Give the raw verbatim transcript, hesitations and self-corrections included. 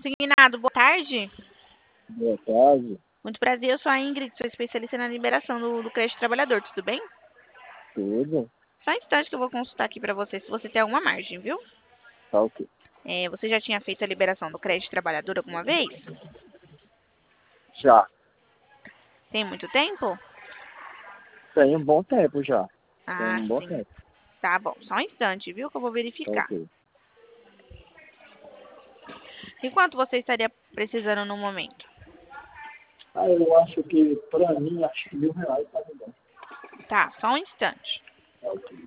Consignado, boa tarde. Boa tarde. Muito prazer, eu sou a Ingrid, sou especialista na liberação do, do crédito trabalhador, tudo bem? Tudo? Só um instante que eu vou consultar aqui pra você, se você tem alguma margem, viu? Tá ok. É, você já tinha feito a liberação do crédito trabalhador alguma vez? Já. Tem muito tempo? Tem um bom tempo já. Tem Ah, um bom sim. tempo. Tá bom, só um instante, viu, que eu vou Tá verificar. ok. E quanto você estaria precisando no momento? Ah, eu acho que, pra mim, acho que mil reais tá bom. Tá, só um instante. Tá ok.